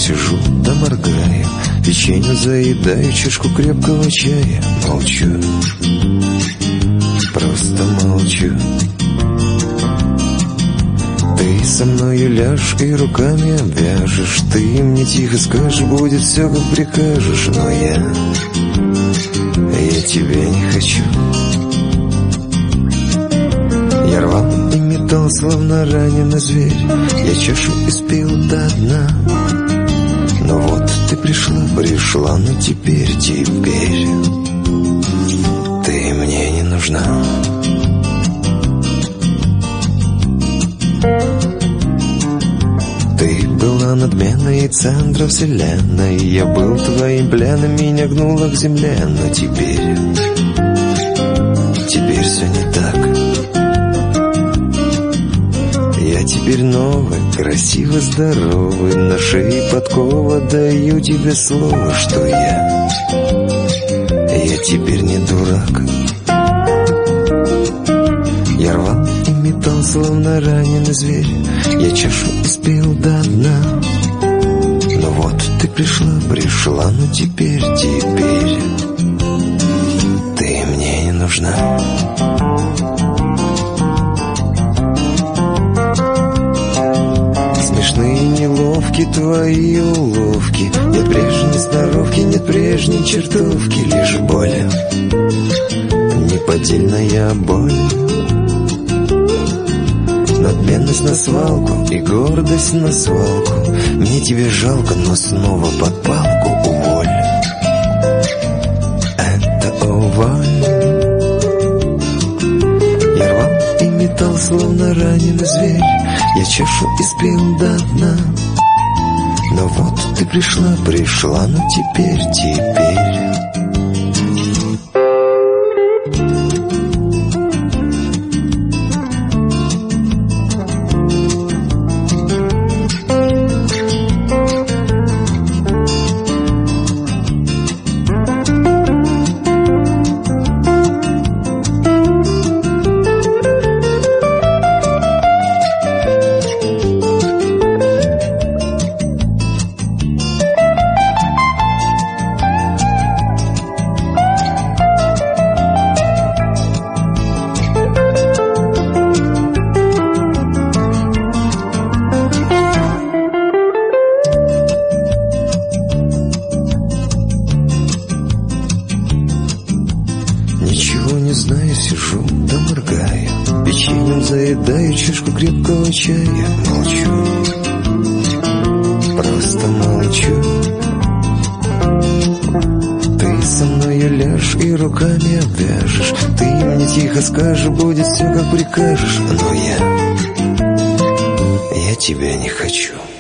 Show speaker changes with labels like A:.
A: сижу да моргаю, печенье заедаю, чашку крепкого чая. Молчу, просто молчу. Ты со мною ляжь и руками обвяжешь, ты мне тихо скажешь, будет все как прикажешь. Но я тебя не хочу. Я рвал и метал, словно раненый зверь, я чашу испил до дна. Но вот ты пришла, но теперь ты мне не нужна. Ты была надменной центром вселенной, я был твоим пленом, меня гнуло к земле. Но теперь все не так. Я теперь новый, красиво здоровый, на шее подкова, даю тебе слово, что я теперь не дурак. Я рвал и метал, словно раненый зверь, я чашу испил до дна. Но вот ты пришла, но теперь ты мне не нужна. Смешные, неловки твои уловки, нет прежней сноровки, нет прежней чертовки, лишь боль, неподдельная боль. Надменность на свалку и гордость на свалку, мне тебе жалко, но снова под палку. Уволь, это уволь. Я рвал и метал, словно раненый зверь, я чашу испил до дна. Но вот ты пришла, но теперь ничего не знаю, сижу да моргаю, печеньем заедаю, чашку крепкого чая. Молчу, просто молчу. Ты со мною ляжь и руками обвяжешь, ты мне тихо скажешь, будет все как прикажешь. Но я тебя не хочу.